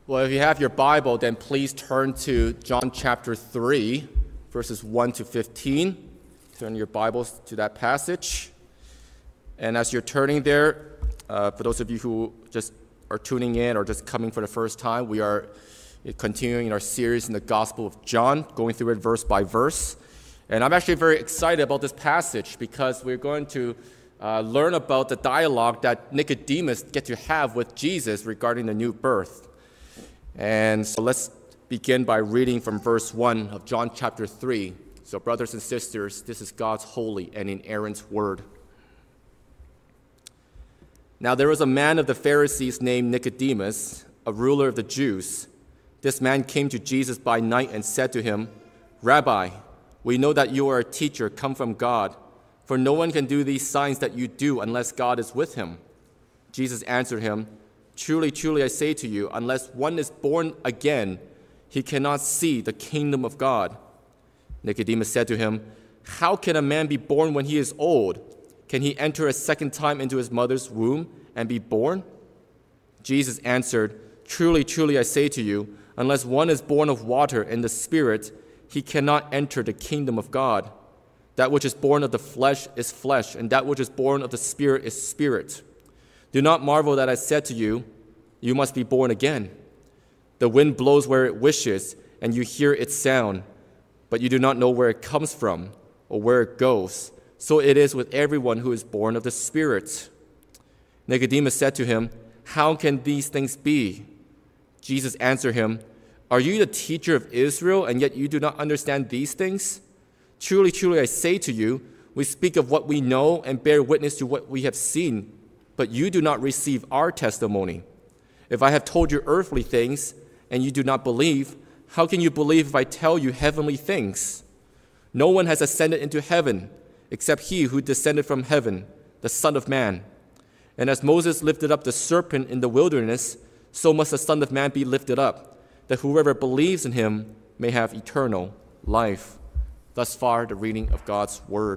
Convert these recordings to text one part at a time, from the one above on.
Well, if you have your Bible, then please turn to John chapter 3, verses 1 to 15. Turn your Bibles to that passage. And as you're turning there, for those of you who just are tuning in or just coming for the first time, we are continuing our series in the Gospel of John, going through it verse by verse. And I'm actually very excited about this passage because we're going to learn about the dialogue that Nicodemus get to have with Jesus regarding the new birth. And so let's begin by reading from verse 1 of John chapter 3. So brothers and sisters, this is God's holy and inerrant word. Now there was a man of the Pharisees named Nicodemus, a ruler of the Jews. This man came to Jesus by night and said to him, "Rabbi, we know that you are a teacher come from God, for no one can do these signs that you do unless God is with him." Jesus answered him, "Truly, truly, I say to you, unless one is born again, he cannot see the kingdom of God." Nicodemus said to him, "How can a man be born when he is old? Can he enter a second time into his mother's womb and be born?" Jesus answered, "Truly, truly, I say to you, unless one is born of water and the Spirit, he cannot enter the kingdom of God. That which is born of the flesh is flesh, and that which is born of the Spirit is spirit. Do not marvel that I said to you, you must be born again. The wind blows where it wishes, and you hear its sound, but you do not know where it comes from or where it goes. So it is with everyone who is born of the Spirit." Nicodemus said to him, "How can these things be?" Jesus answered him, "Are you the teacher of Israel, and yet you do not understand these things? Truly, truly, I say to you, we speak of what we know and bear witness to what we have seen, but you do not receive our testimony. If I have told you earthly things, and you do not believe, how can you believe if I tell you heavenly things? No one has ascended into heaven, except he who descended from heaven, the Son of Man. And as Moses lifted up the serpent in the wilderness, so must the Son of Man be lifted up, that whoever believes in him may have eternal life." Thus far, the reading of God's word.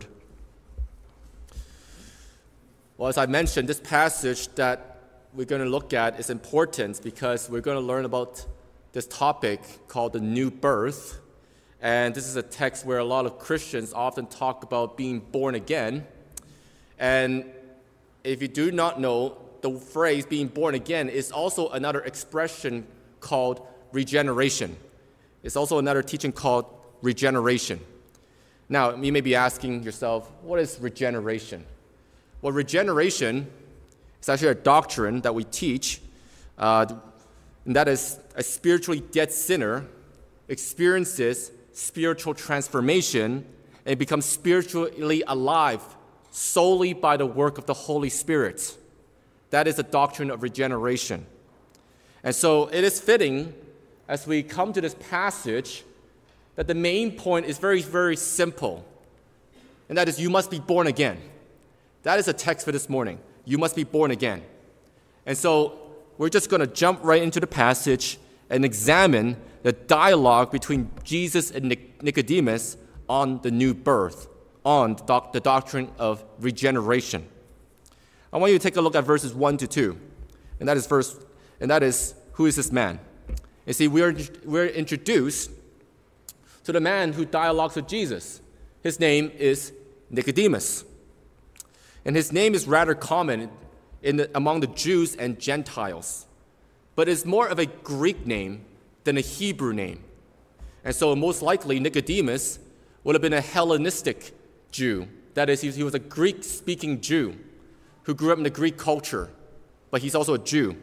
Well, as I mentioned, this passage that we're going to look at is important because we're going to learn about this topic called the new birth. And this is a text where a lot of Christians often talk about being born again. And if you do not know, the phrase being born again is also another expression called regeneration. It's also another teaching called regeneration. Now, you may be asking yourself, what is regeneration? Well, regeneration is actually a doctrine that we teach, and that is a spiritually dead sinner experiences spiritual transformation and becomes spiritually alive solely by the work of the Holy Spirit. That is the doctrine of regeneration. And so it is fitting, as we come to this passage, that the main point is very, very simple, and that is you must be born again. That is a text for this morning. You must be born again. And so we're just going to jump right into the passage and examine the dialogue between Jesus and Nicodemus on the new birth, on the doctrine of regeneration. I want you to take a look at verses 1 to 2. And that is who is this man? You see, we're introduced to the man who dialogues with Jesus. His name is Nicodemus. And his name is rather common among the Jews and Gentiles. But it's more of a Greek name than a Hebrew name. And so most likely Nicodemus would have been a Hellenistic Jew. That is, he was a Greek-speaking Jew who grew up in the Greek culture, but he's also a Jew.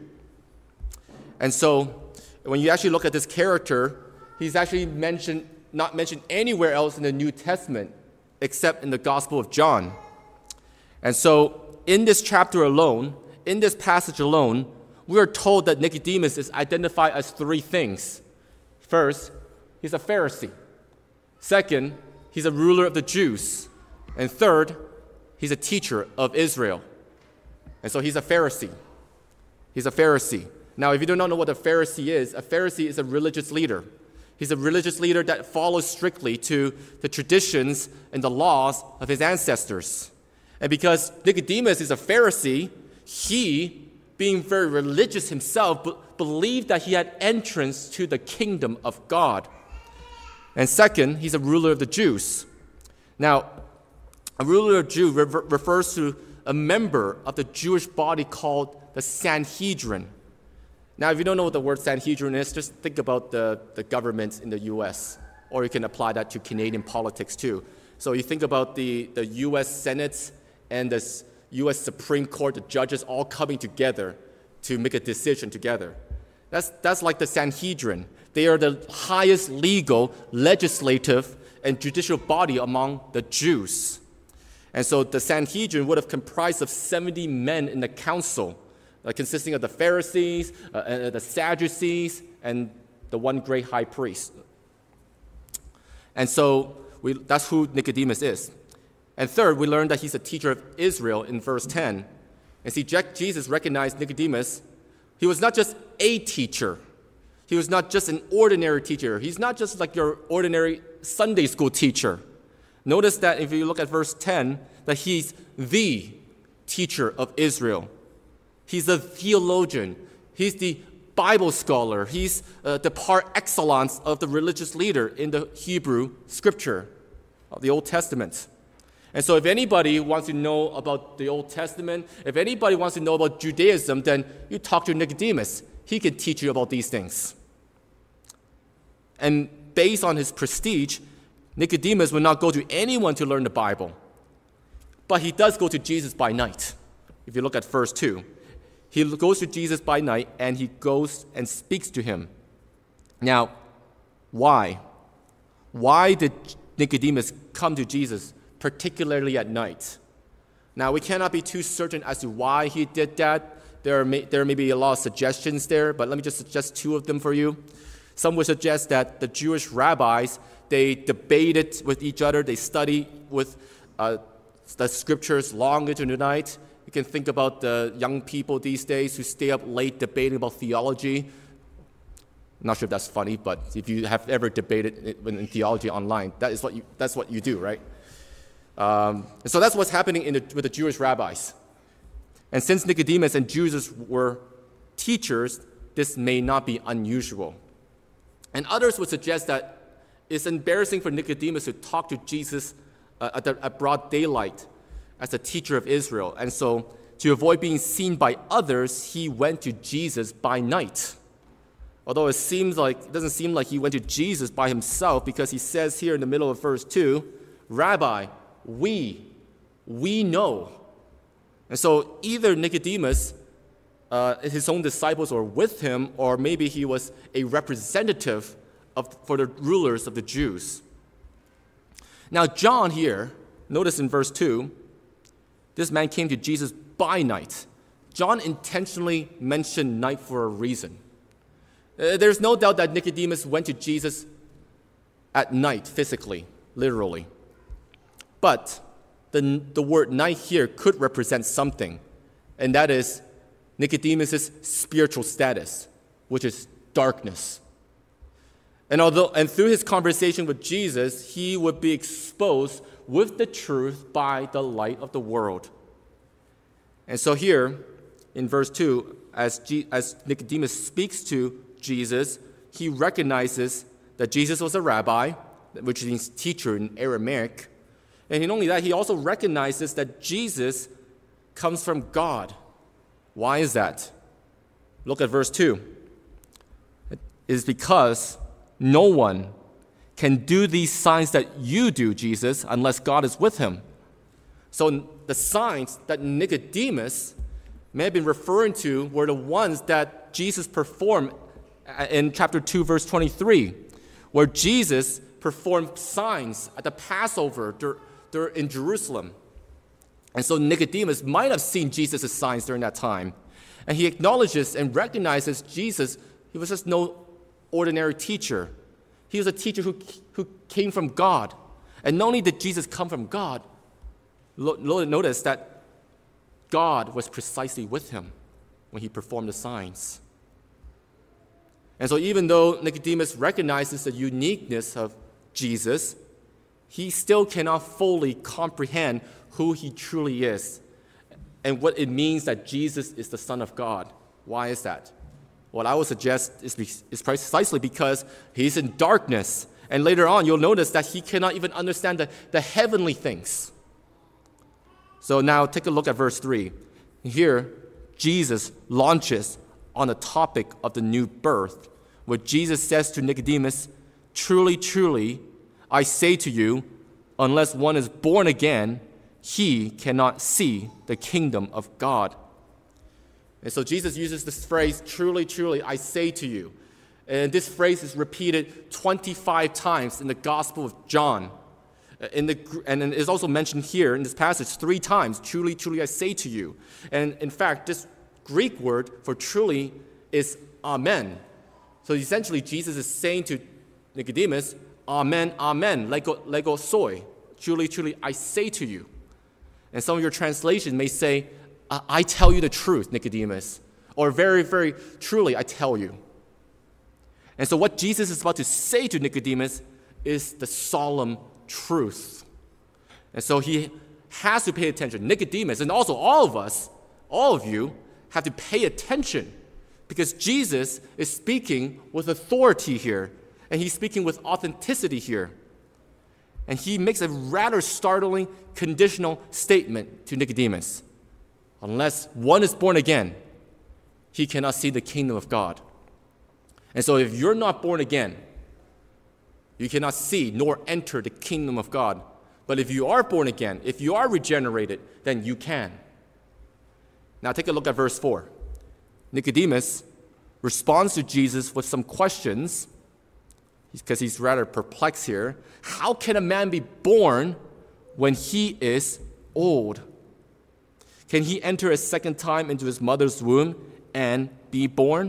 And so when you actually look at this character, he's actually not mentioned anywhere else in the New Testament except in the Gospel of John. And so in this chapter alone, in this passage alone, we are told that Nicodemus is identified as three things. First, he's a Pharisee. Second, he's a ruler of the Jews. And third, he's a teacher of Israel. And so he's a Pharisee. He's a Pharisee. Now, if you do not know what a Pharisee is a religious leader. He's a religious leader that follows strictly to the traditions and the laws of his ancestors. And because Nicodemus is a Pharisee, he being very religious himself, believed that he had entrance to the kingdom of God. And second, he's a ruler of the Jews. Now, a ruler of Jews refers to a member of the Jewish body called the Sanhedrin. Now, if you don't know what the word Sanhedrin is, just think about the government in the U.S., or you can apply that to Canadian politics too. So you think about the U.S. Senate and the U.S. Supreme Court, the judges all coming together to make a decision together. That's like the Sanhedrin. They are the highest legal, legislative, and judicial body among the Jews. And so the Sanhedrin would have comprised of 70 men in the council, consisting of the Pharisees, the Sadducees, and the one great high priest. And so that's who Nicodemus is. And third, we learned that he's a teacher of Israel in verse 10. And see, Jesus recognized Nicodemus. He was not just a teacher. He was not just an ordinary teacher. He's not just like your ordinary Sunday school teacher. Notice that if you look at verse 10, that he's the teacher of Israel. He's the theologian. He's the Bible scholar. He's the par excellence of the religious leader in the Hebrew scripture of the Old Testament. And so if anybody wants to know about the Old Testament, if anybody wants to know about Judaism, then you talk to Nicodemus. He can teach you about these things. And based on his prestige, Nicodemus will not go to anyone to learn the Bible. But he does go to Jesus by night. If you look at verse 2, he goes to Jesus by night and he goes and speaks to him. Now, why? Why did Nicodemus come to Jesus, particularly at night? Now, we cannot be too certain as to why he did that. There may be a lot of suggestions there, but let me just suggest two of them for you. Some would suggest that the Jewish rabbis, they debated with each other. They studied with the scriptures long into the night. You can think about the young people these days who stay up late debating about theology. I'm not sure if that's funny, but if you have ever debated in theology online, that's what you do, right? And so that's what's happening with the Jewish rabbis. And since Nicodemus and Jesus were teachers, this may not be unusual. And others would suggest that it's embarrassing for Nicodemus to talk to Jesus at broad daylight as a teacher of Israel. And so to avoid being seen by others, he went to Jesus by night. Although it doesn't seem like he went to Jesus by himself, because he says here in the middle of verse 2, Rabbi, we know. And so either Nicodemus, his own disciples were with him, or maybe he was a representative for the rulers of the Jews. Now John here, notice in verse 2, this man came to Jesus by night. John intentionally mentioned night for a reason. There's no doubt that Nicodemus went to Jesus at night, physically, literally. But the word night here could represent something, and that is Nicodemus' spiritual status, which is darkness. And through his conversation with Jesus, he would be exposed with the truth by the light of the world. And so here, in verse 2, as Nicodemus speaks to Jesus, he recognizes that Jesus was a rabbi, which means teacher in Aramaic. And not only that, he also recognizes that Jesus comes from God. Why is that? Look at verse 2. It is because no one can do these signs that you do, Jesus, unless God is with him. So the signs that Nicodemus may have been referring to were the ones that Jesus performed in chapter 2, verse 23, where Jesus performed signs at the Passover in Jerusalem. And so Nicodemus might have seen Jesus' signs during that time. And he acknowledges and recognizes Jesus. He was just no ordinary teacher. He was a teacher who came from God. And not only did Jesus come from God, notice that God was precisely with him when he performed the signs. And so even though Nicodemus recognizes the uniqueness of Jesus, he still cannot fully comprehend who he truly is. and what it means that Jesus is the Son of God. Why is that? What I would suggest is precisely because he's in darkness. And later on, you'll notice that he cannot even understand the heavenly things. So now take a look at verse 3. Here, Jesus launches on the topic of the new birth, where Jesus says to Nicodemus, "Truly, truly, I say to you, unless one is born again, he cannot see the kingdom of God." And so Jesus uses this phrase, "Truly, truly, I say to you." And this phrase is repeated 25 times in the Gospel of John. And it's also mentioned here in this passage 3 times, "Truly, truly, I say to you." And in fact, this Greek word for truly is amen. So essentially, Jesus is saying to Nicodemus, "Amen, amen, lego soy. Truly, truly, I say to you." And some of your translations may say, "I tell you the truth, Nicodemus," or "Very, very truly, I tell you." And so what Jesus is about to say to Nicodemus is the solemn truth. And so he has to pay attention. Nicodemus, and also all of us, all of you, have to pay attention, because Jesus is speaking with authority here, and he's speaking with authenticity here. And he makes a rather startling conditional statement to Nicodemus. Unless one is born again, he cannot see the kingdom of God. And so if you're not born again, you cannot see nor enter the kingdom of God. But if you are born again, if you are regenerated, then you can. Now take a look at verse 4. Nicodemus responds to Jesus with some questions, because he's rather perplexed here. How can a man be born when he is old? Can he enter a second time into his mother's womb and be born?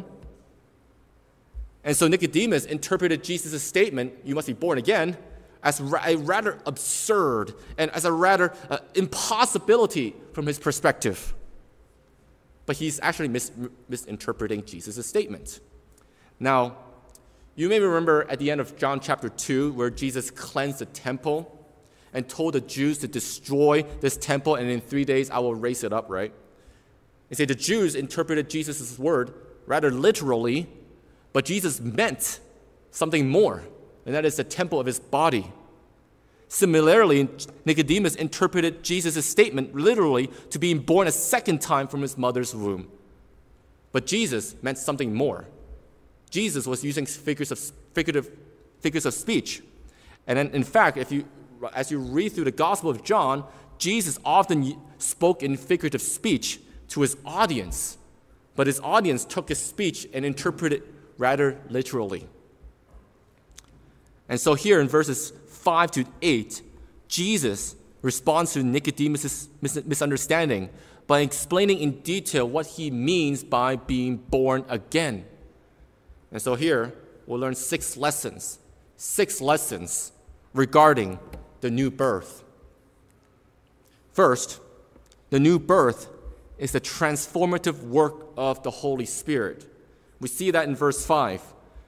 And so Nicodemus interpreted Jesus' statement, "You must be born again," as a rather absurd and as a rather impossibility from his perspective. But he's actually misinterpreting Jesus' statement. Now, you may remember at the end of John chapter 2, where Jesus cleansed the temple and told the Jews to destroy this temple, and in 3 days I will raise it up, right? You see, the Jews interpreted Jesus' word rather literally, but Jesus meant something more, and that is the temple of his body. Similarly, Nicodemus interpreted Jesus' statement literally to being born a second time from his mother's womb. But Jesus meant something more. Jesus was using figures of speech. And then, in fact, as you read through the Gospel of John, Jesus often spoke in figurative speech to his audience. But his audience took his speech and interpreted it rather literally. And so here in verses 5 to 8, Jesus responds to Nicodemus' misunderstanding by explaining in detail what he means by being born again. And so here, we'll learn 6 lessons regarding the new birth. First, the new birth is the transformative work of the Holy Spirit. We see that in verse 5,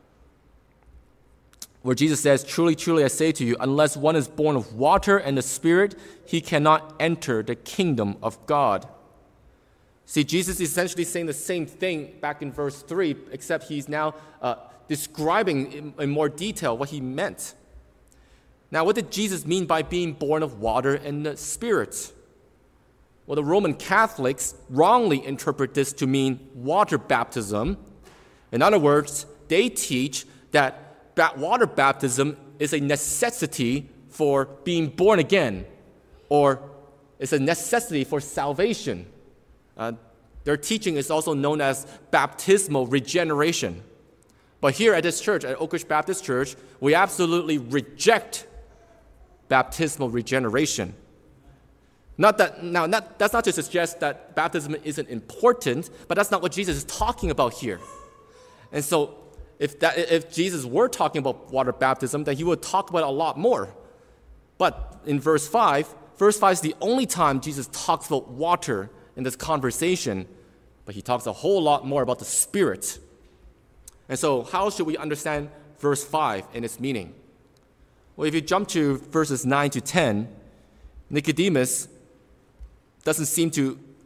where Jesus says, "Truly, truly, I say to you, unless one is born of water and the Spirit, he cannot enter the kingdom of God." See, Jesus is essentially saying the same thing back in verse 3, except he's now describing in more detail what he meant. Now, what did Jesus mean by being born of water and the Spirit? Well, the Roman Catholics wrongly interpret this to mean water baptism. In other words, they teach that water baptism is a necessity for being born again, or it's a necessity for salvation. Their teaching is also known as baptismal regeneration. But here at this church, at Oak Ridge Baptist Church, we absolutely reject baptismal regeneration. That's not to suggest that baptism isn't important, but that's not what Jesus is talking about here. And so if Jesus were talking about water baptism, then he would talk about it a lot more. But in verse 5 is the only time Jesus talks about water in this conversation, but he talks a whole lot more about the Spirit. And so how should we understand verse 5 and its meaning? Well, if you jump to verses 9 to 10, Nicodemus doesn't seem to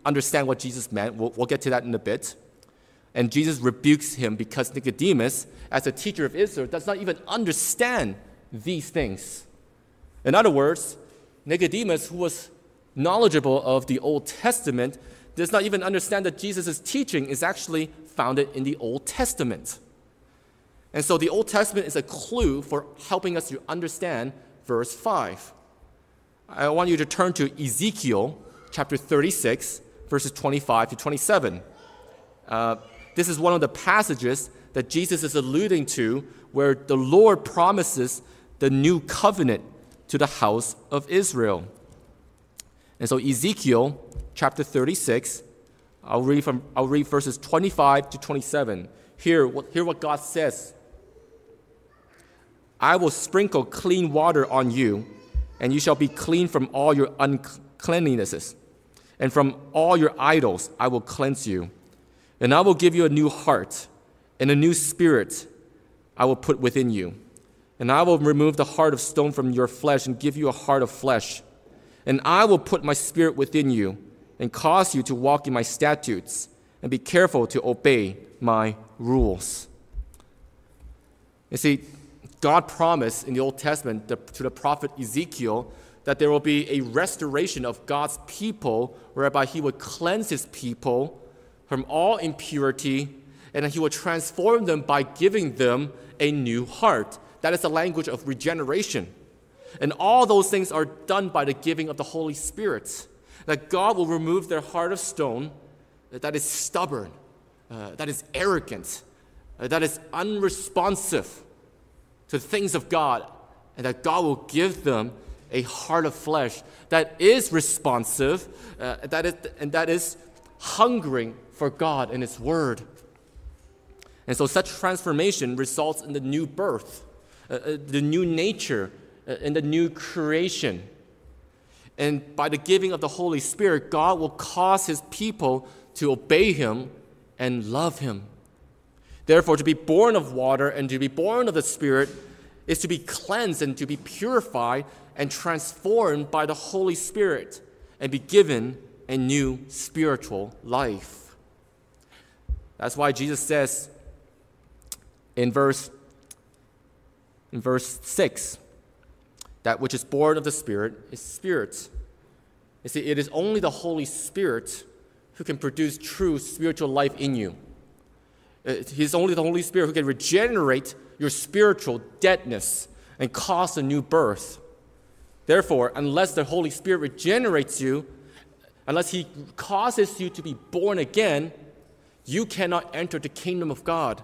understand what Jesus meant. We'll get to that in a bit. And Jesus rebukes him because Nicodemus, as a teacher of Israel, does not even understand these things. In other words, Nicodemus, who was knowledgeable of the Old Testament, does not even understand that Jesus' teaching is actually founded in the Old Testament. And so the Old Testament is a clue for helping us to understand verse 5. I want you to turn to Ezekiel chapter 36, verses 25 to 27. This is one of the passages that Jesus is alluding to where the Lord promises the new covenant to the house of Israel. And so Ezekiel chapter 36, I'll read verses 25 to 27. Hear what God says. I will sprinkle clean water on you, and you shall be clean from all your uncleanlinesses. And from all your idols I will cleanse you. And I will give you a new heart, and a new spirit I will put within you. And I will remove the heart of stone from your flesh and give you a heart of flesh. And I will put my spirit within you and cause you to walk in my statutes and be careful to obey my rules. You see, God promised in the Old Testament to the prophet Ezekiel that there will be a restoration of God's people whereby he would cleanse his people from all impurity and he would transform them by giving them a new heart. That is the language of regeneration. And all those things are done by the giving of the Holy Spirit. That God will remove their heart of stone that is stubborn, that is arrogant, that is unresponsive to the things of God, and that God will give them a heart of flesh that is responsive, that is hungering for God and His Word. And so such transformation results in the new birth, the new nature, and the new creation. And by the giving of the Holy Spirit, God will cause His people to obey Him and love Him. Therefore, to be born of water and to be born of the Spirit is to be cleansed and to be purified and transformed by the Holy Spirit and be given a new spiritual life. That's why Jesus says in verse 6, that which is born of the Spirit is spirit. You see, it is only the Holy Spirit who can produce true spiritual life in you. He's only the Holy Spirit who can regenerate your spiritual deadness and cause a new birth. Therefore, unless the Holy Spirit regenerates you, unless He causes you to be born again, you cannot enter the kingdom of God.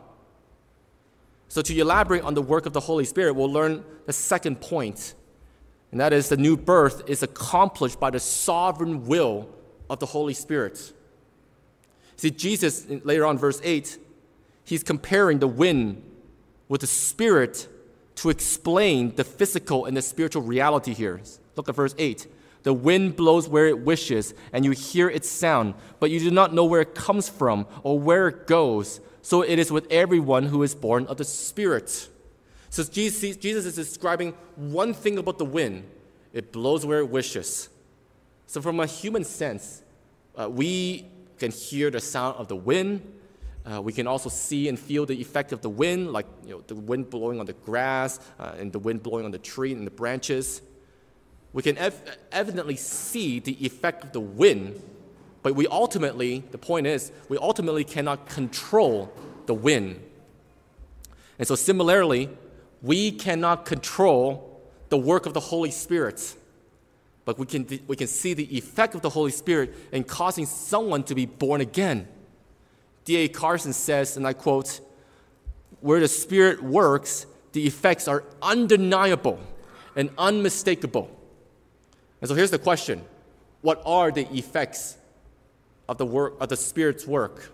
So to elaborate on the work of the Holy Spirit, we'll learn the second point, and that is the new birth is accomplished by the sovereign will of the Holy Spirit. See, Jesus, later on, verse 8, He's comparing the wind with the Spirit to explain the physical and the spiritual reality here. Look at verse 8. The wind blows where it wishes, and you hear its sound, but you do not know where it comes from or where it goes. So it is with everyone who is born of the Spirit. So Jesus is describing one thing about the wind. It blows where it wishes. So from a human sense, we can hear the sound of the wind. We can also see and feel the effect of the wind, like the wind blowing on the grass and the wind blowing on the tree and the branches. We can evidently see the effect of the wind, but the point is, we ultimately cannot control the wind. And so similarly, we cannot control the work of the Holy Spirit, but we can see the effect of the Holy Spirit in causing someone to be born again. D.A. Carson says, and I quote, "Where the Spirit works, the effects are undeniable and unmistakable." And so here's the question: what are the effects of the Spirit's work?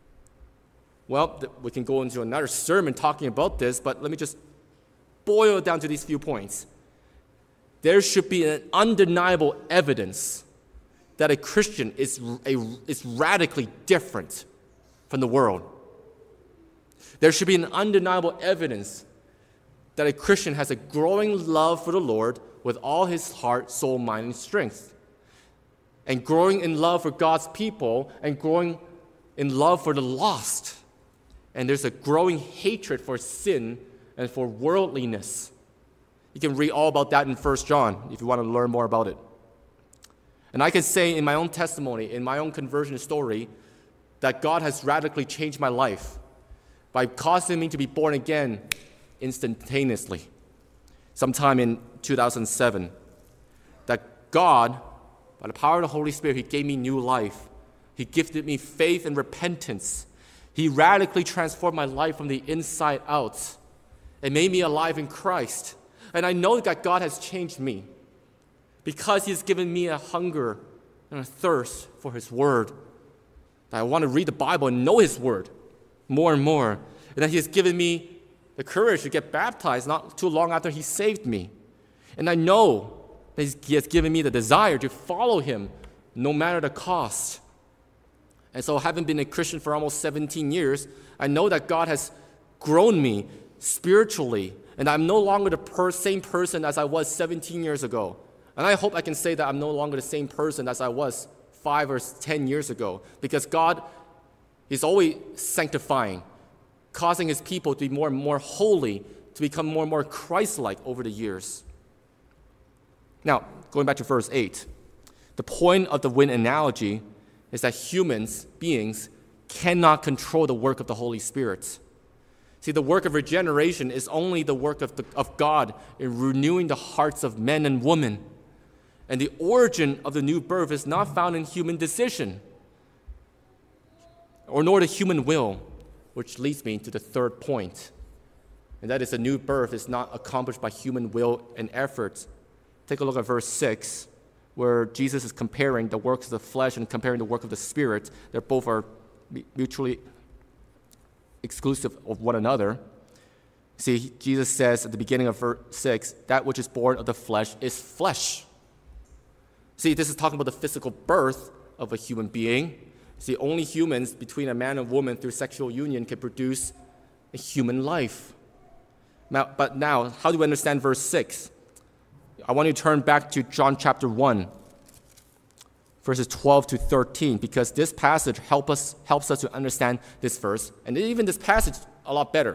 Well, we can go into another sermon talking about this, but let me just boil it down to these few points. There should be an undeniable evidence that a Christian is radically different from the world. There should be an undeniable evidence that a Christian has a growing love for the Lord with all his heart, soul, mind, and strength. and growing in love for God's people and growing in love for the lost. And there's a growing hatred for sin and for worldliness. You can read all about that in 1 John if you want to learn more about it. And I can say in my own testimony, in my own conversion story, that God has radically changed my life by causing me to be born again instantaneously. Sometime in 2007, that God, by the power of the Holy Spirit, He gave me new life. He gifted me faith and repentance. He radically transformed my life from the inside out and made me alive in Christ. And I know that God has changed me because He has given me a hunger and a thirst for His Word. That I want to read the Bible and know His Word more and more. And that He has given me the courage to get baptized not too long after He saved me. And I know that He has given me the desire to follow Him no matter the cost. And so, having been a Christian for almost 17 years, I know that God has grown me spiritually, and I'm no longer the same person as I was 17 years ago. And I hope I can say that I'm no longer the same person as I was 5 or 10 years ago, because God is always sanctifying, causing His people to be more and more holy, to become more and more Christ-like over the years. Now, going back to verse 8, the point of the wind analogy is that beings, cannot control the work of the Holy Spirit. See, the work of regeneration is only the work of God in renewing the hearts of men and women. And the origin of the new birth is not found in human decision, or nor the human will, which leads me to the third point. And that is the new birth is not accomplished by human will and effort. Take a look at verse 6. Where Jesus is comparing the works of the flesh and comparing the work of the Spirit. They both are mutually exclusive of one another. See, Jesus says at the beginning of verse 6, that which is born of the flesh is flesh. See, this is talking about the physical birth of a human being. See, only humans between a man and woman through sexual union can produce a human life. But now, how do we understand verse 6? I want you to turn back to John chapter 1, verses 12 to 13, because this passage helps us to understand this verse, and even this passage a lot better.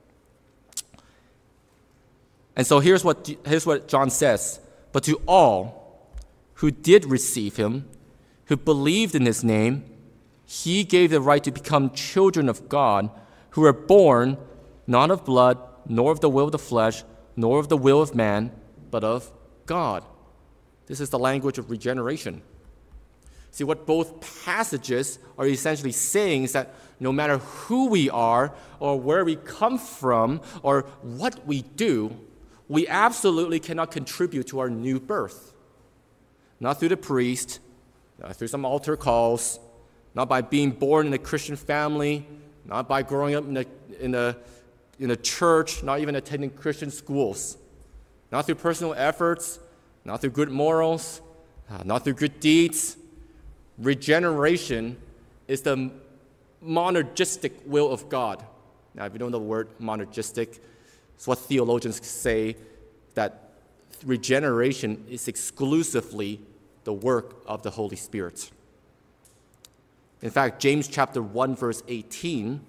And so here's what John says. But to all who did receive Him, who believed in His name, He gave the right to become children of God, who were born not of blood, nor of the will of the flesh, nor of the will of man, but of God. This is the language of regeneration. See, what both passages are essentially saying is that no matter who we are or where we come from or what we do, we absolutely cannot contribute to our new birth. Not through the priest, not through some altar calls, not by being born in a Christian family, not by growing up in a church, not even attending Christian schools. Not through personal efforts, not through good morals, not through good deeds. Regeneration is the monergistic will of God. Now, if you don't know the word monergistic, it's what theologians say, that regeneration is exclusively the work of the Holy Spirit. In fact, James chapter 1, verse 18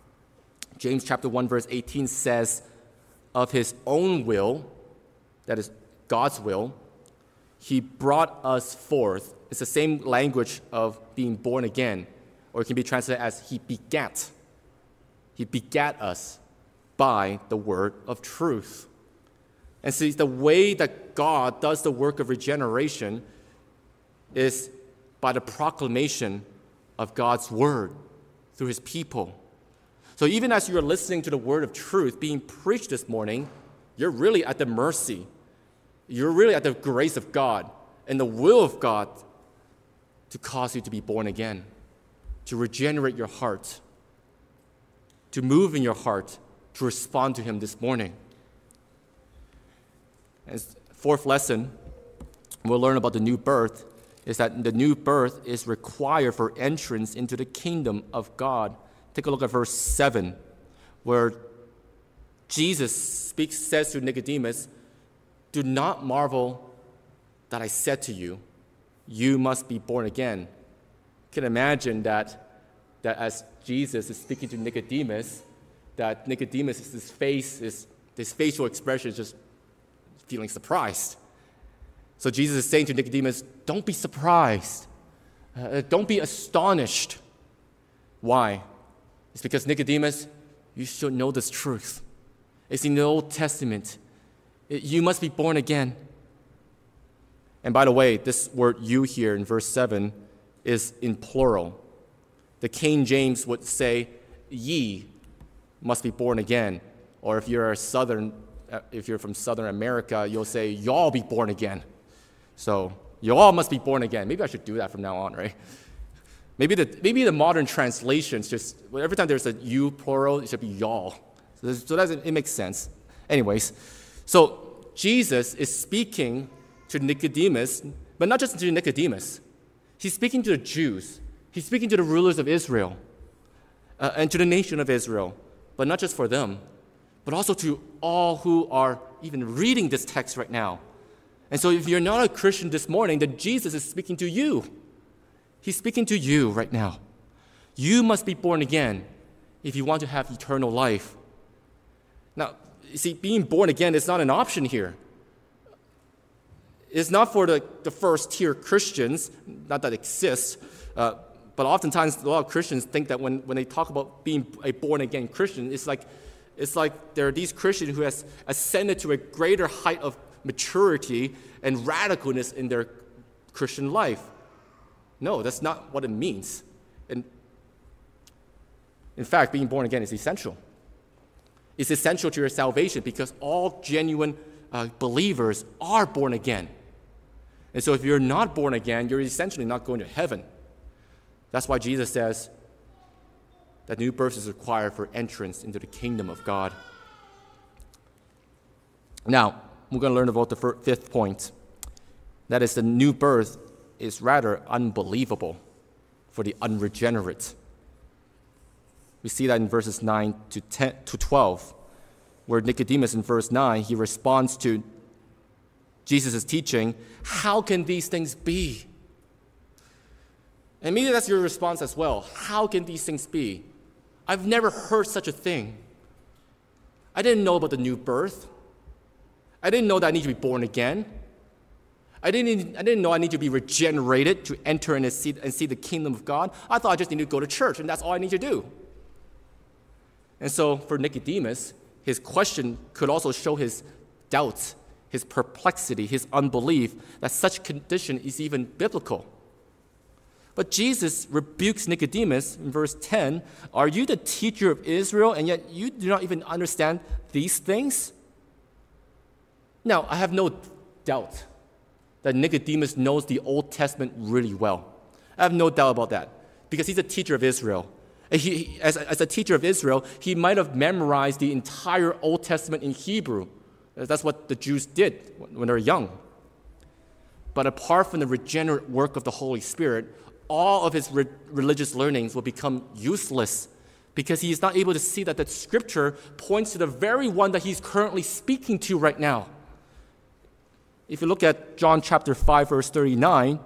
says, of His own will, that is God's will, He brought us forth. It's the same language of being born again, or it can be translated as He begat. He begat us by the word of truth. And see, the way that God does the work of regeneration is by the proclamation of God's word through His people. So even as you are listening to the word of truth being preached this morning, you're really at the mercy. You're really at the grace of God and the will of God to cause you to be born again, to regenerate your heart, to move in your heart, to respond to Him this morning. And fourth lesson we'll learn about the new birth is that the new birth is required for entrance into the kingdom of God. Take a look at verse 7, where Jesus says to Nicodemus, "Do not marvel that I said to you, you must be born again. You can imagine that as Jesus is speaking to Nicodemus, that Nicodemus, his facial expression is just feeling surprised. So Jesus is saying to Nicodemus, don't be surprised. Don't be astonished. Why? It's because Nicodemus, you should know this truth. It's in the Old Testament. You must be born again. And by the way, this word you here in verse 7 is in plural. The King James would say, ye must be born again. Or if you're from Southern America, you'll say, y'all be born again. So, y'all must be born again. Maybe I should do that from now on, right? Maybe the modern translations just, every time there's a you plural, it should be y'all. So it makes sense. Anyways, so Jesus is speaking to Nicodemus, but not just to Nicodemus. He's speaking to the Jews. He's speaking to the rulers of Israel and to the nation of Israel, but not just for them, but also to all who are even reading this text right now. And so if you're not a Christian this morning, then Jesus is speaking to you. He's speaking to you right now. You must be born again if you want to have eternal life. Now, you see, being born again is not an option here. It's not for the first-tier Christians, not that exists, but oftentimes a lot of Christians think that when they talk about being a born-again Christian, it's like there are these Christians who has ascended to a greater height of maturity and radicalness in their Christian life. No, that's not what it means. And in fact, being born again is essential. It's essential to your salvation because all genuine believers are born again. And so if you're not born again, you're essentially not going to heaven. That's why Jesus says that new birth is required for entrance into the kingdom of God. Now, we're going to learn about the fifth point. That is, the new birth is rather unbelievable for the unregenerate. We see that in verses 9 to 12, where Nicodemus in verse 9, he responds to Jesus' teaching, how can these things be? And maybe that's your response as well. How can these things be? I've never heard such a thing. I didn't know about the new birth. I didn't know that I need to be born again. I didn't know I need to be regenerated to enter and see the kingdom of God. I thought I just need to go to church, and that's all I need to do. And so for Nicodemus, his question could also show his doubts, his perplexity, his unbelief that such condition is even biblical. But Jesus rebukes Nicodemus in verse 10, are you the teacher of Israel, and yet you do not even understand these things? Now, I have no doubt that Nicodemus knows the Old Testament really well. I have no doubt about that, because he's a teacher of Israel. As a teacher of Israel, he might have memorized the entire Old Testament in Hebrew. That's what the Jews did when they were young. But apart from the regenerate work of the Holy Spirit, all of his religious learnings will become useless because he is not able to see that the Scripture points to the very one that he's currently speaking to right now. If you look at John chapter 5, verse 39,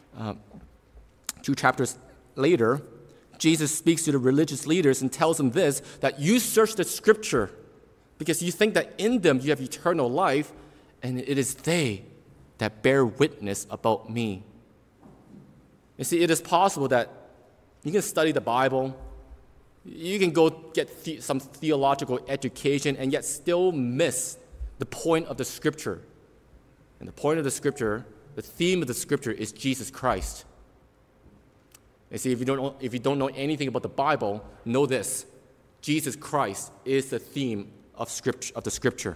2 chapters later, Jesus speaks to the religious leaders and tells them this, that you search the Scripture because you think that in them you have eternal life, and it is they that bear witness about me. You see, it is possible that you can study the Bible, you can go get some theological education, and yet still miss the point of the Scripture. And the point of the Scripture, the theme of the Scripture is Jesus Christ. You see, if you don't know anything about the Bible, know this: Jesus Christ is the theme of the Scripture.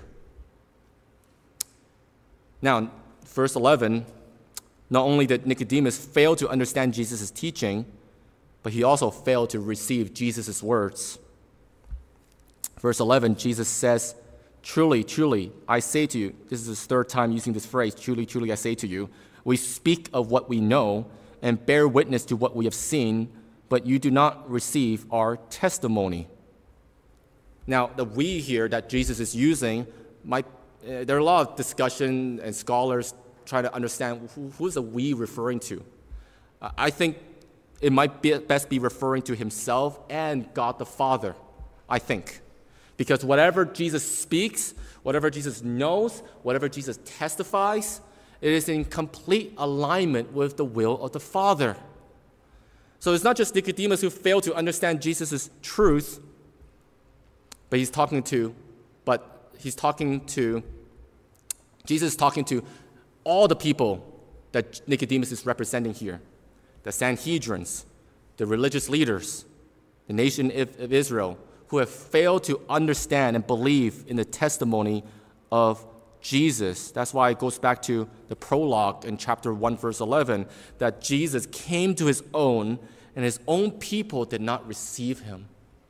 Now, verse 11, not only did Nicodemus fail to understand Jesus' teaching, but he also failed to receive Jesus' words. Verse 11, Jesus says, truly, truly, I say to you, this is his third time using this phrase, truly, truly, I say to you, we speak of what we know and bear witness to what we have seen, but you do not receive our testimony. Now, the we here that Jesus is using, there are a lot of discussion and scholars trying to understand who's the we referring to. I think it might best be referring to himself and God the Father, I think. Because whatever Jesus speaks, whatever Jesus knows, whatever Jesus testifies, it is in complete alignment with the will of the Father. So it's not just Nicodemus who failed to understand Jesus' truth, but Jesus is talking to all the people that Nicodemus is representing here. The Sanhedrins, the religious leaders, the nation of Israel, who have failed to understand and believe in the testimony of Jesus. That's why it goes back to the prologue in chapter 1, verse 11, that Jesus came to his own, and his own people did not receive him.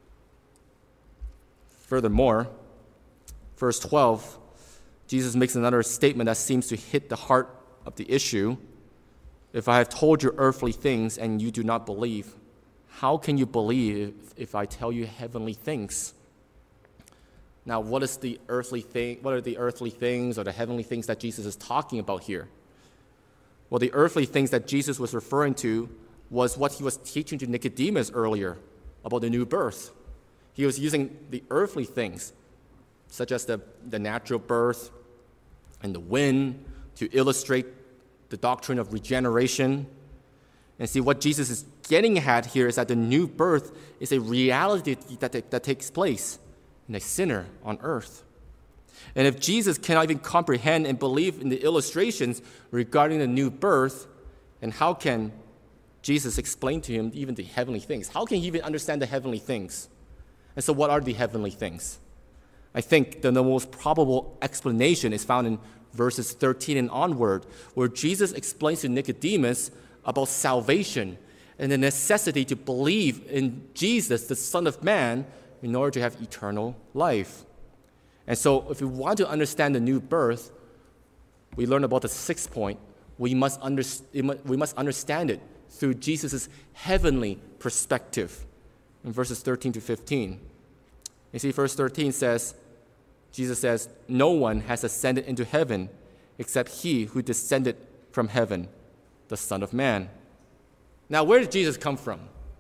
Furthermore, verse 12, Jesus makes another statement that seems to hit the heart of the issue. If I have told you earthly things and you do not believe, how can you believe if I tell you heavenly things? Now, what are the earthly things or the heavenly things that Jesus is talking about here? Well, the earthly things that Jesus was referring to was what he was teaching to Nicodemus earlier about the new birth. He was using the earthly things, such as the natural birth and the wind, to illustrate the doctrine of regeneration. And see, what Jesus is getting at here is that the new birth is a reality that takes place in a sinner on earth. And if Jesus cannot even comprehend and believe in the illustrations regarding the new birth, then how can Jesus explain to him even the heavenly things? How can he even understand the heavenly things? And so what are the heavenly things? I think the most probable explanation is found in verses 13 and onward, where Jesus explains to Nicodemus about salvation and the necessity to believe in Jesus, the Son of Man, in order to have eternal life. And so if we want to understand the new birth, we learn about the sixth point. We must understand it through Jesus' heavenly perspective in verses 13 to 15. You see, verse 13 says, Jesus says, "No one has ascended into heaven except he who descended from heaven, the Son of Man." Now, where did Jesus come from?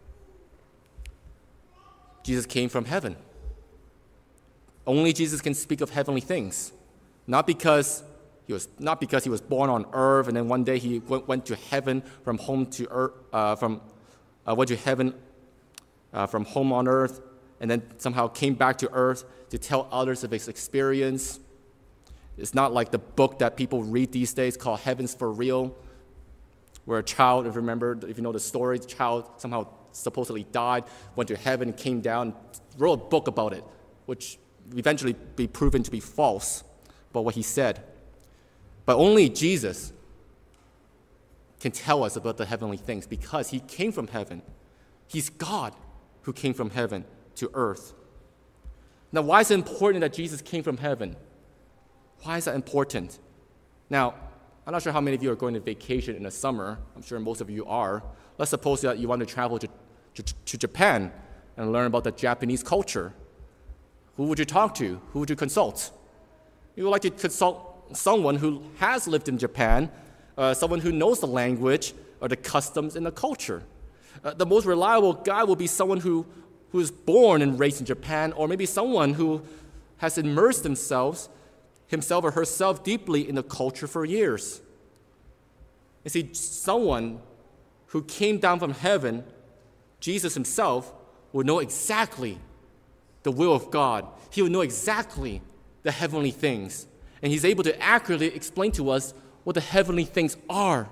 Jesus came from heaven. Only Jesus can speak of heavenly things, not because he was born on earth and then one day he went to heaven from home to earth, went to heaven from home on earth, and then somehow came back to earth to tell others of his experience. It's not like the book that people read these days called Heaven's for Real, where a child, if you know the story, the child somehow supposedly died, went to heaven, came down, wrote a book about it, which eventually be proven to be false about what he said. But only Jesus can tell us about the heavenly things because he came from heaven. He's God who came from heaven to earth. Now, why is it important that Jesus came from heaven? Why is that important? Now, I'm not sure how many of you are going to vacation in the summer. I'm sure most of you are. Let's suppose that you want to travel to Japan and learn about the Japanese culture. Who would you talk to? Who would you consult? You would like to consult someone who has lived in Japan, someone who knows the language or the customs and the culture. The most reliable guy will be someone who is born and raised in Japan, or maybe someone who has immersed himself or herself deeply in the culture for years. You see, someone who came down from heaven, Jesus himself, will know exactly the will of God. He will know exactly the heavenly things. And he's able to accurately explain to us what the heavenly things are.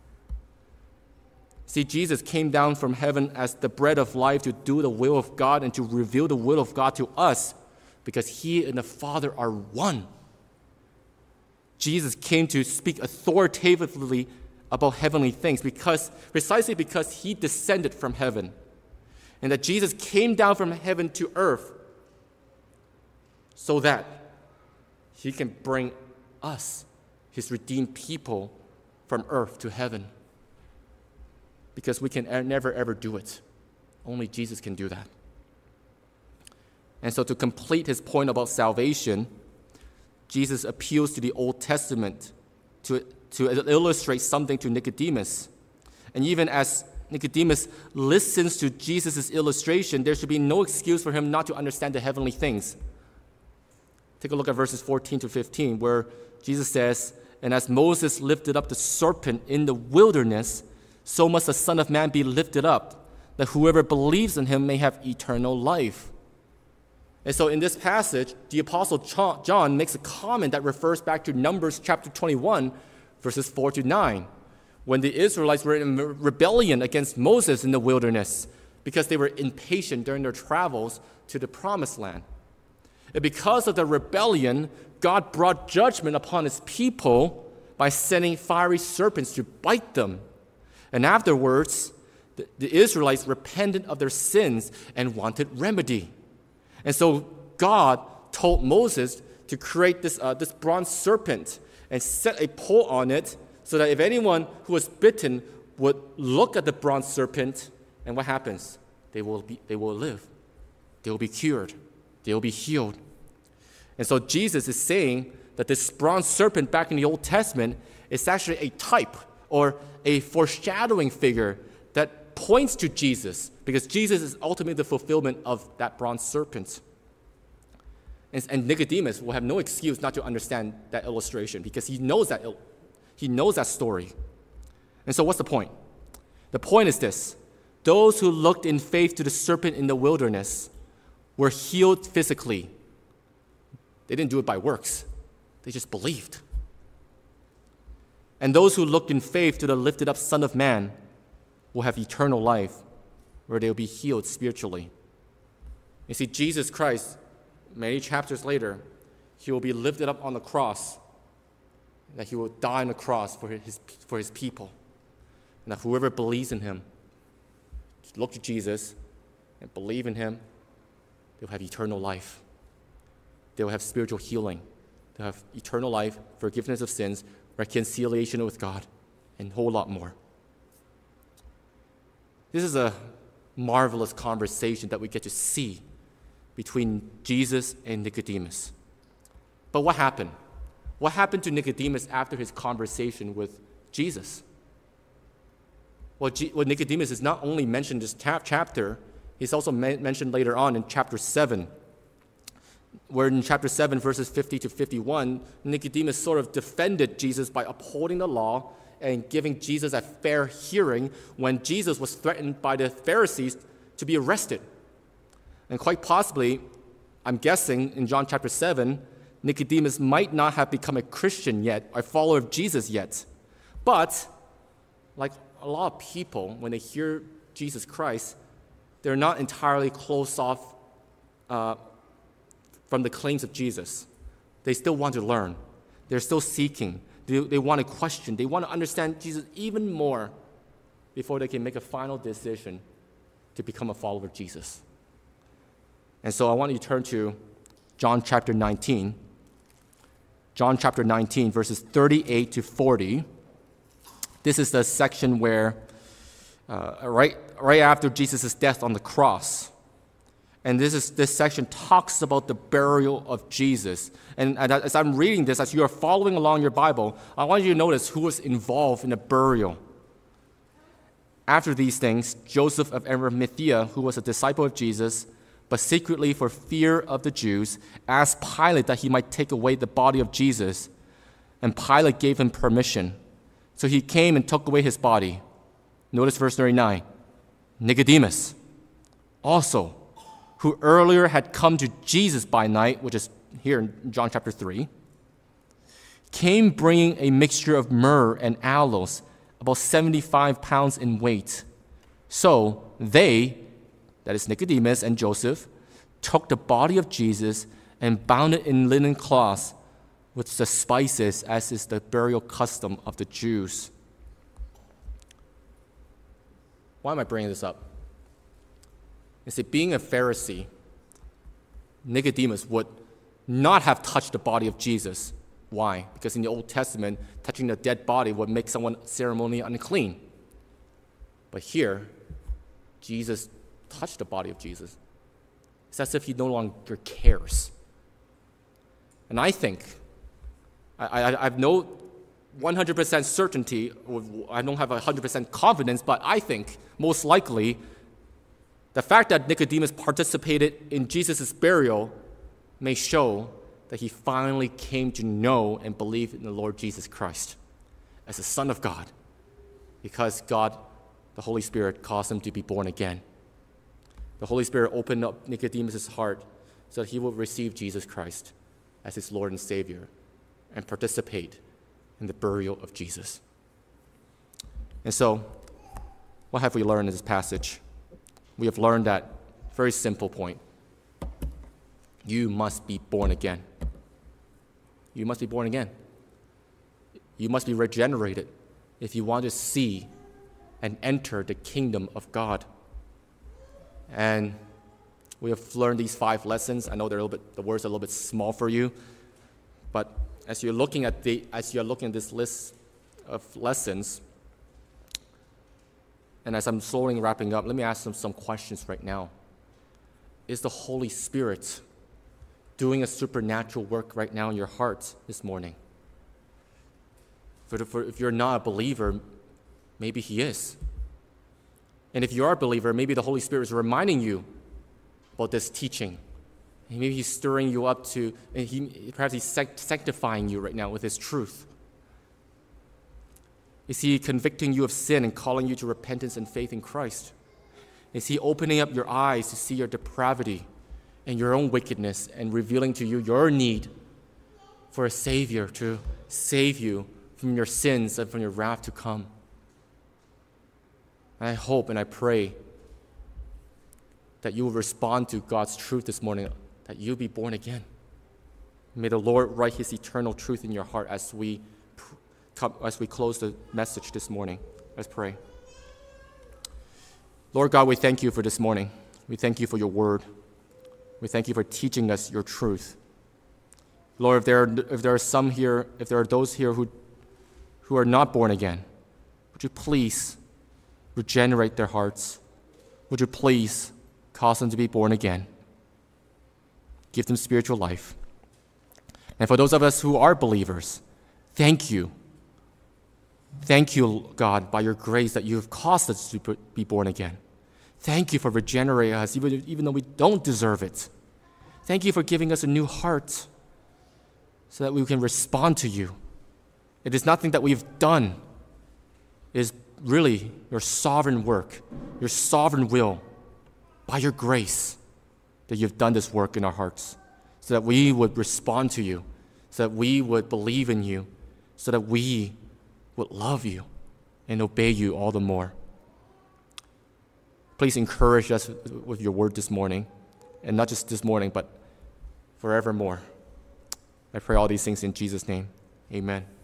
See, Jesus came down from heaven as the bread of life to do the will of God and to reveal the will of God to us because he and the Father are one. Jesus came to speak authoritatively about heavenly things precisely because he descended from heaven. And that Jesus came down from heaven to earth so that he can bring us, his redeemed people, from earth to heaven. Because we can never, ever do it. Only Jesus can do that. And so to complete his point about salvation, Jesus appeals to the Old Testament to illustrate something to Nicodemus. And even as Nicodemus listens to Jesus' illustration, there should be no excuse for him not to understand the heavenly things. Take a look at verses 14 to 15, where Jesus says, "And as Moses lifted up the serpent in the wilderness, so must the Son of Man be lifted up, that whoever believes in him may have eternal life." And so in this passage, the Apostle John makes a comment that refers back to Numbers chapter 21, verses 4 to 9, when the Israelites were in rebellion against Moses in the wilderness because they were impatient during their travels to the promised land. And because of the rebellion, God brought judgment upon his people by sending fiery serpents to bite them. And afterwards, the Israelites repented of their sins and wanted remedy. And so God told Moses to create this bronze serpent and set a pole on it so that if anyone who was bitten would look at the bronze serpent, and what happens? They will live. They will be cured. They will be healed. And so Jesus is saying that this bronze serpent back in the Old Testament is actually a type or a foreshadowing figure that points to Jesus, because Jesus is ultimately the fulfillment of that bronze serpent. And Nicodemus will have no excuse not to understand that illustration, because he knows that story. And so what's the point? The point is this: those who looked in faith to the serpent in the wilderness were healed physically. They didn't do it by works. They just believed. And those who looked in faith to the lifted up Son of Man will have eternal life, where they will be healed spiritually. You see, Jesus Christ, many chapters later, he will be lifted up on the cross, that he will die on the cross for his people, and that whoever believes in him, look to Jesus and believe in him, they'll have eternal life. They will have spiritual healing. They'll have eternal life, forgiveness of sins, reconciliation with God, and a whole lot more. This is a marvelous conversation that we get to see between Jesus and Nicodemus. But what happened? What happened to Nicodemus after his conversation with Jesus? Well, Nicodemus is not only mentioned in this chapter, he's also mentioned later on in chapter 7, where in chapter 7, verses 50 to 51, Nicodemus sort of defended Jesus by upholding the law and giving Jesus a fair hearing when Jesus was threatened by the Pharisees to be arrested. And quite possibly, I'm guessing in John chapter 7, Nicodemus might not have become a Christian yet, a follower of Jesus yet. But, like a lot of people, when they hear Jesus Christ, they're not entirely closed off from the claims of Jesus. They still want to learn. They're still seeking. They want to question. They want to understand Jesus even more before they can make a final decision to become a follower of Jesus. And so I want you to turn to John chapter 19. John chapter 19, verses 38 to 40. This is the section where, right after Jesus' death on the cross, and this section talks about the burial of Jesus. And as I'm reading this, as you are following along your Bible, I want you to notice who was involved in the burial. After these things, Joseph of Arimathea, who was a disciple of Jesus, but secretly for fear of the Jews, asked Pilate that he might take away the body of Jesus. And Pilate gave him permission. So he came and took away his body. Notice verse 39. Nicodemus, also, who earlier had come to Jesus by night, which is here in John chapter 3, came bringing a mixture of myrrh and aloes, about 75 pounds in weight. So they, that is Nicodemus and Joseph, took the body of Jesus and bound it in linen cloths with the spices, as is the burial custom of the Jews. Why am I bringing this up? You see, being a Pharisee, Nicodemus would not have touched the body of Jesus. Why? Because in the Old Testament, touching the dead body would make someone ceremonially unclean. But here, Jesus touched the body of Jesus. It's as if he no longer cares. And I think, I have no 100% certainty, I don't have 100% confidence, but I think most likely the fact that Nicodemus participated in Jesus' burial may show that he finally came to know and believe in the Lord Jesus Christ as the Son of God, because God, the Holy Spirit, caused him to be born again. The Holy Spirit opened up Nicodemus' heart so that he would receive Jesus Christ as his Lord and Savior and participate in the burial of Jesus. And so, what have we learned in this passage? We have learned that very simple point. You must be born again. You must be born again. You must be regenerated if you want to see and enter the kingdom of God. And we have learned these 5 lessons. I know the words are a little bit small for you, but as you're looking at this list of lessons, and as I'm slowly wrapping up, let me ask some questions right now. Is the Holy Spirit doing a supernatural work right now in your heart this morning? If you're not a believer, maybe He is. And if you are a believer, maybe the Holy Spirit is reminding you about this teaching. And maybe He's stirring you up perhaps He's sanctifying you right now with His truth. Is He convicting you of sin and calling you to repentance and faith in Christ? Is He opening up your eyes to see your depravity and your own wickedness and revealing to you your need for a Savior to save you from your sins and from your wrath to come? And I hope and I pray that you will respond to God's truth this morning, that you'll be born again. May the Lord write His eternal truth in your heart as we close the message this morning. Let's pray. Lord God, we thank You for this morning. We thank You for Your word. We thank You for teaching us Your truth. Lord, if there are those here who are not born again, would You please regenerate their hearts? Would You please cause them to be born again? Give them spiritual life. And for those of us who are believers, thank You. Thank You, God, by Your grace that You have caused us to be born again. Thank You for regenerating us even though we don't deserve it. Thank You for giving us a new heart so that we can respond to You. It is nothing that we've done. It is really Your sovereign work, Your sovereign will, by Your grace that You've done this work in our hearts so that we would respond to You, so that we would believe in You, so that we would love You and obey You all the more. Please encourage us with Your word this morning, and not just this morning, but forevermore. I pray all these things in Jesus' name. Amen.